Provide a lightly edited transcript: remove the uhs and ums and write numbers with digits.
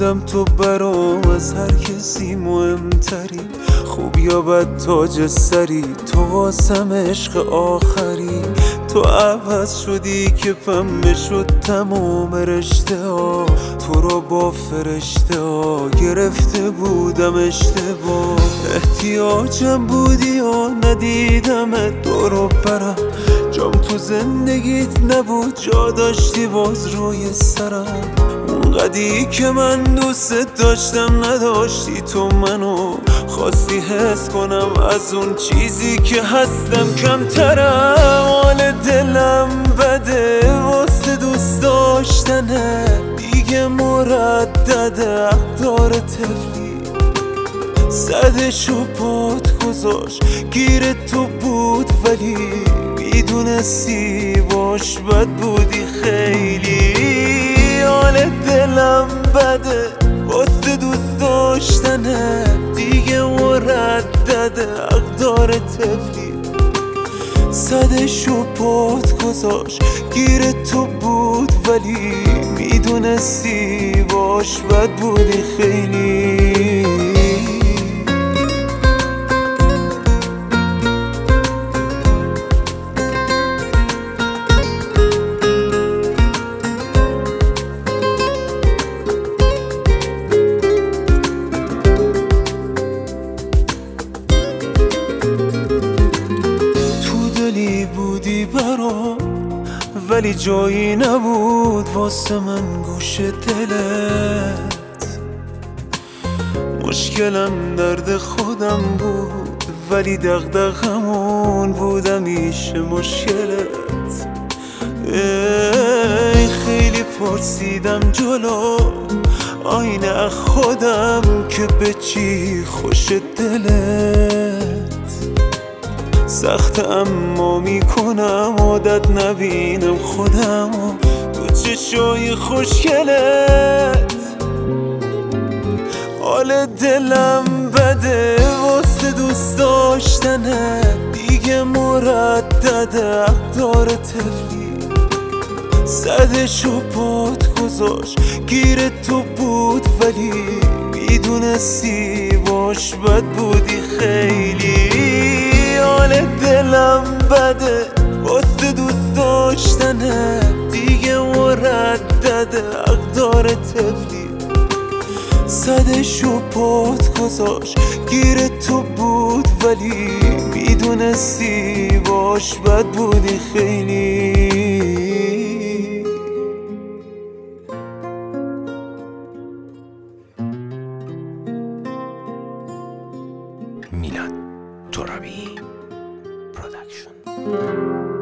بودم تو برام از هر کسی مهمتری، خوب یا بد تاج سری، تو واسم عشق آخری. تو عوض شدی که پنبه شد تمام رشته ها، تو رو با فرشته ها گرفته بودم اشتباه. احتیاجم بودی یا ندیدمت دور و برم، جام تو زندگیت نبود جا داشتی باز روی سرم. اونقدی که من دوست داشتم نداشتی تو منو، خواستی حس کنم از اون چیزی که هستم کمترم. حال دلم بده واسه دوست داشتنه، دیگه مردده اقدار طفلی. صدشو پات گذاشت گیر تو بود ولی میدونستی باش بد بودی خیلی. حال دلم بده واسه دوست داشتنه، دیگه مردده اقدار طفلی. صدشو پات گذاشت گیر تو بود ولی میدونستی باش بد بودی خیلی. بودی برام ولی جایی نبود واسه من گوش دلت. مشکلم درد خودم بود ولی دغدغمون بود همیشه مشکلت. ای خیلی پرسیدم جلو آینه خودم که به چی خوش دلت. سخت اما میکنم عادت نبینم خودم تو چشای خوشگلت. حال دلم بده واسه دوست داشتنه، دیگه مردده اقدار طفلی. صدشو پات گذاشت گیر تو بود ولی میدونستی باش بد بودی خیلی. حال دلم بده واسه دوست داشتنه، دیگه مردده اقدار طفلی. صدشو پات گذاشت گیر تو بود ولی میدونستی باش بد بودی خیلی. میلاد ترابی پروداکشن.